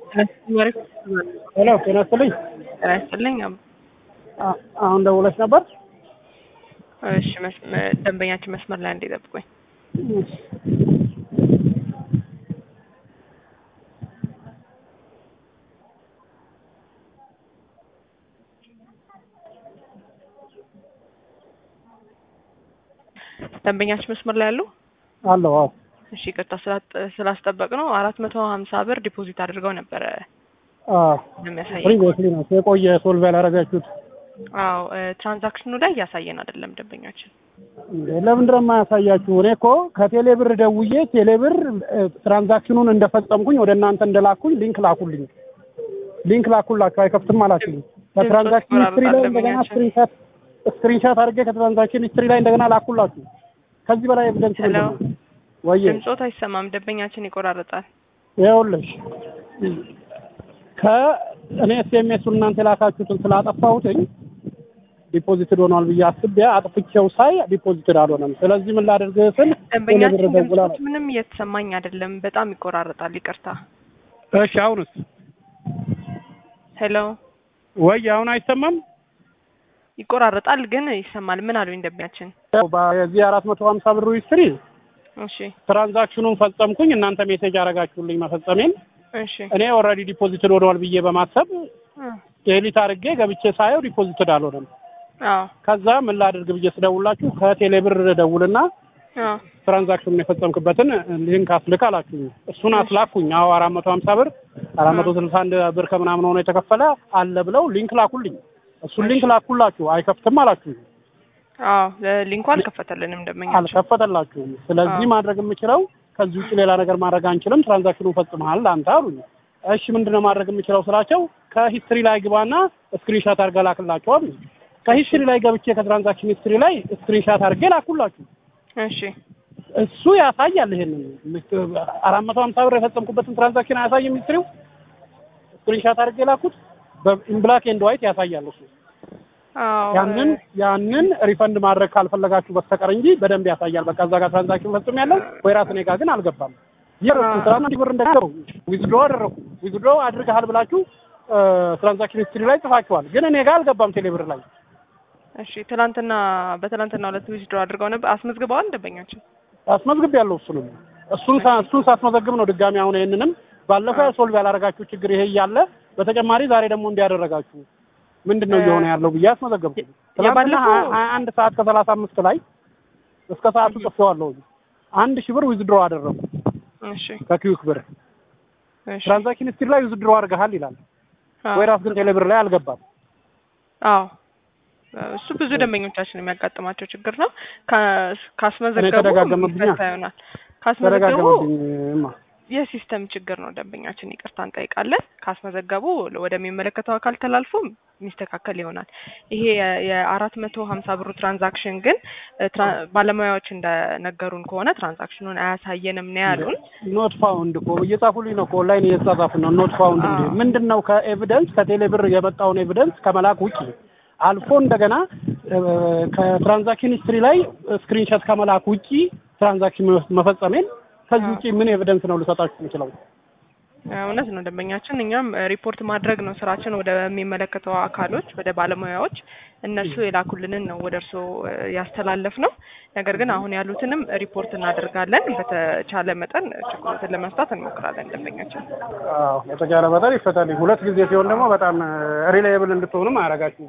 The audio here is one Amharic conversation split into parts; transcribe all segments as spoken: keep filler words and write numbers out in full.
ሄሎ ጤና ይስጥልኝ። ጤና ይስጥልኝ። አሁን ደውለሽ ነበር? እሺ ደንበኛችን መስመር ላይ እንዲጠብቁኝ። ደንበኛችን መስመር ላይ አሉ? አለው። አዎ። እሺ ይቅርታ ስላስጠበቅ ነው። አራት መቶ ሀምሳ ብር ዲፖዚት አድርገው ነበረ። አዎ። ለሚያሳይ ሪንጎት ነው የቆየ ሶልቭ ያላረጋችሁት? አዎ ትራንዛክሽኑ ላይ ያሳየን አይደለም ደንበኛችን። ለምንድን ነው የማያሳያችሁ? እኔ እኮ ከቴሌ ብር ደውዬ ቴሌ ብር ትራንዛክሽኑን እንደፈጸምኩኝ ወደ እናንተ እንደላኩኝ ሊንክ ላኩልኝ። ሊንክ ላኩላችሁ አይከፍትም አላችሁ። ከትራንዛክሽን ሂስትሪ ላይ እንደገና ስክሪንሾት ስክሪንሾት አድርጌ ከትራንዛክሽን ሂስትሪ ላይ እንደገና ላኩላችሁ። ከዚህ በላይ ኤቪደንስ ነው ወይ? ድምጾት አይሰማም፣ ደንበኛችን ይቆራረጣል። ይኸውልሽ ከእኔ ኤስኤምኤሱን እናንተ ላካችሁትን ስላጠፋሁትኝ ዲፖዚትድ ሆኗል ብዬ አስቤ አጥፍቼው ሳይ ዲፖዚትድ አልሆነም። ስለዚህ ምን ላደርግ ስል ደንበኛችን ድምጾት ምንም እየተሰማኝ አይደለም፣ በጣም ይቆራረጣል። ይቅርታ። እሺ አሁንስ? ሄሎ ወይ አሁን አይሰማም? ይቆራረጣል ግን ይሰማል። ምን አሉኝ ደንበኛችን? በዚህ አራት መቶ ሀምሳ ብሩ ሂስትሪ እሺ ትራንዛክሽኑን ፈጸምኩኝ፣ እናንተ ሜሴጅ አረጋችሁልኝ መፈጸሜን። እሺ እኔ ኦልሬዲ ዲፖዚትድ ሆኗል ብዬ በማሰብ ዴሊት አድርጌ ገብቼ ሳየው ዲፖዚትድ አልሆነም። አዎ ከዛ ምን ላድርግ ብዬ ስደውላችሁ ከቴሌ ብር ደውልና አዎ ትራንዛክሽኑን የፈጸምክበትን ሊንክ አስልክ አላችሁኝ። እሱን አስላኩኝ። አዎ አራት መቶ ሀምሳ ብር አራት መቶ ስልሳ አንድ ብር ከምናምን ሆኖ የተከፈለ አለ ብለው ሊንክ ላኩልኝ። እሱን ሊንክ ላኩላችሁ አይከፍትም አላችሁ። አዎ ሊንኩ አልከፈተልንም ደንበኛችን አልከፈተላችሁም። ስለዚህ ማድረግ የምችለው ከዚህ ውጪ ሌላ ነገር ማድረግ አንችልም፣ ትራንዛክሽኑን ፈጽመሃል አንተ አሉኝ። እሺ ምንድነው ማድረግ የምችለው ስላቸው ከሂስትሪ ላይ ግባና ስክሪንሾት አድርገህ ላክላቸው አሉኝ። ከሂስትሪ ላይ ገብቼ ከትራንዛክሽን ሂስትሪ ላይ ስክሪንሾት አድርጌ ላኩላችሁ። እሺ እሱ ያሳያል። ይሄንን አራት መቶ ሀምሳ ብር የፈጸምኩበትን ትራንዛክሽን አያሳይም ሂስትሪው? ስክሪንሾት አድርጌ ላኩት በኢን ብላክ ኤንድ ዋይት ያሳያል እሱ። አዎ ያንን ያንን ሪፈንድ ማድረግ ካልፈለጋችሁ በስተቀር እንጂ በደንብ ያሳያል። በቃ እዛ ጋር ትራንዛክሽን ፈጽም ያለው ወይ ራስ እኔ ጋር ግን አልገባም። ይረሱ ትራንዛክሽን ብር እንደገባው ዊዝድሮ አደረኩ። ዊዝድሮ አድርገሃል ብላችሁ ትራንዛክሽን ሂስትሪ ላይ ጽፋችኋል፣ ግን እኔ ጋር አልገባም ቴሌ ብር ላይ። እሺ ትናንትና በትናንትና ሁለት ዊዝድሮ አድርገው ነበር። አስመዝግበዋል ደንበኛችን? አስመዝግቤያለሁ። እሱንም እሱን እሱን ሳስመዘግብ ነው ድጋሚ አሁን ይሄንንም ባለፈው ሶልቭ ያላረጋችሁ ችግር ይሄ እያለ በተጨማሪ ዛሬ ደግሞ እንዲያደረጋችሁ ምንድነው እየሆነ ያለው ብዬ አስመዘገብኩ። ትናንትና አንድ ሰዓት ከሰላሳ አምስት ላይ እስከ ሰዓቱ ጽፌዋለሁ። አንድ ሺህ ብር ዊዝድሮ አደረኩ። እሺ ከኪዩክ ብር እሺ ትራንዛክሽን ሂስትሪ ላይ ዊዝድሮ አድርገሃል ይላል፣ ወይ ራስ ግን ቴሌ ብር ላይ አልገባም። አዎ እሱ ብዙ ደንበኞቻችን የሚያጋጥማቸው ችግር ነው። ካስመዘገቡ ይሆናል ካስመዘገቡ የሲስተም ችግር ነው። ደንበኛችን ይቅርታ እንጠይቃለን። ካስመዘገቡ ወደሚመለከተው አካል ተላልፎ የሚስተካከል ይሆናል። ይሄ የአራት መቶ ሀምሳ ብሩ ትራንዛክሽን ግን ባለሙያዎች እንደነገሩን ከሆነ ትራንዛክሽኑን አያሳየንም ነው ያሉን። ኖት ፋውንድ እኮ እየጻፉልኝ ነው፣ ኦንላይን እየጻፉ ነው። ኖት ፋውንድ እንዴ ምንድነው? ከኤቪደንስ ከቴሌ ብር የመጣውን ኤቪደንስ ከመላክ ውጪ አልፎ እንደገና ከትራንዛክሽን ሂስትሪ ላይ ስክሪንሾት ከመላክ ውጪ ትራንዛክሽን መፈጸሜን ከዚህ ውጪ ምን ኤቪደንስ ነው ልሰጣችሁ የምችለው? እውነት ነው ደንበኛችን፣ እኛም ሪፖርት ማድረግ ነው ስራችን ወደሚመለከተው አካሎች ወደ ባለሙያዎች። እነሱ የላኩልንን ነው ወደ እርሶ ያስተላለፍ ነው። ነገር ግን አሁን ያሉትንም ሪፖርት እናደርጋለን። በተቻለ መጠን ችግሩን ለመፍታት እንሞክራለን ደንበኛችን። አዎ በተቻለ መጠን ይፈታል። ሁለት ጊዜ ሲሆን ደግሞ በጣም ሪላየብል እንድትሆኑም አያረጋችሁ።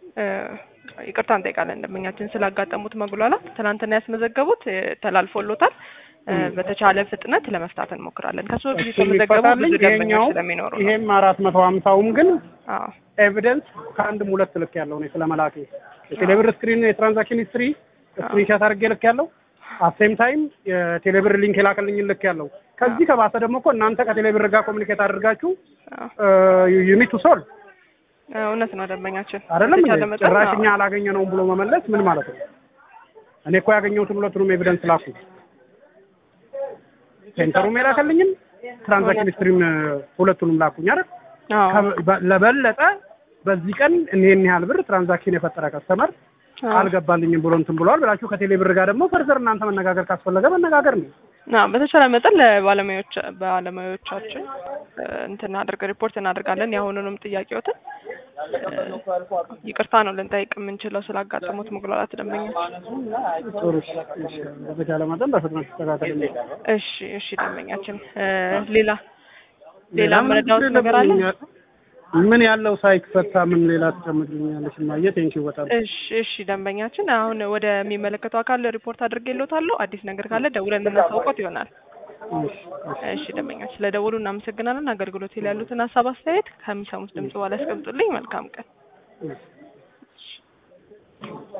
ይቅርታ እንጠይቃለን ደንበኛችን ስላጋጠሙት መጉላላት። ትናንትና ያስመዘገቡት ተላልፎሎታል። በተቻለ ፍጥነት ለመፍታት እንሞክራለን። ከሱ በፊት የተመዘገቡ ብዙ ደንበኞች ስለሚኖሩ ነው። ይሄም አራት መቶ ሀምሳውም ግን አዎ ኤቪደንስ ከአንድም ሁለት ልክ ያለው ነው ስለመላኬ። የቴሌብር ስክሪን የትራንዛክሽን ሂስትሪ ስክሪንሾት አድርጌ ልክ ያለው አሴም ታይም የቴሌብር ሊንክ የላከልኝ ልክ ያለው። ከዚህ ከባሰ ደግሞ እኮ እናንተ ከቴሌብር ጋር ኮሙኒኬት አድርጋችሁ ዩ ኒድ ቱ ሶልቭ። እውነት ነው ደንበኛችን አይደለም ጭራሽኛ አላገኘነውም ብሎ መመለስ ምን ማለት ነው? እኔ እኮ ያገኘሁትን ሁለቱንም ኤቪደንስ ላኩ። ሴንተሩም የላከልኝም ትራንዛክሽን ሂስትሪም ሁለቱንም ላኩኝ አይደል? ለበለጠ በዚህ ቀን እኔን ያህል ብር ትራንዛክሽን የፈጠረ ከስተመር አልገባልኝም ብሎ እንትን ብሏል ብላችሁ ከቴሌ ብር ጋር ደግሞ ፈርዘር እናንተ መነጋገር ካስፈለገ መነጋገር ነው። ና በተቻለ መጠን ለባለሙያዎች ባለሙያዎቻችን እንትን አድርገ ሪፖርት እናደርጋለን። ያሁኑንም ጥያቄዎትን ይቅርታ ነው ልንጠይቅ የምንችለው ስላጋጠሙት መጉላላት ደንበኞች። ጥሩ እሺ፣ በተቻለ መጠን በፍጥነት ተስተካከለ። እሺ እሺ ደንበኛችን ሌላ ሌላ መረዳት ነገር አለ? ምን ያለው ሳይክፈታ ምን ሌላ ተጨምርልኛለሽ? ማየ ቴንኪው በጣም እሺ እሺ ደንበኛችን አሁን ወደሚመለከተው አካል ሪፖርት አድርጌልዎታለሁ። አዲስ ነገር ካለ ደውለን እናሳውቆት ይሆናል። እሺ ደንበኛችን ስለደወሉ እናመሰግናለን። አገልግሎት ላይ ያሉትን ሀሳብ አስተያየት ከሚሰሙት ድምጽ በኋላ ያስቀምጡልኝ። መልካም ቀን።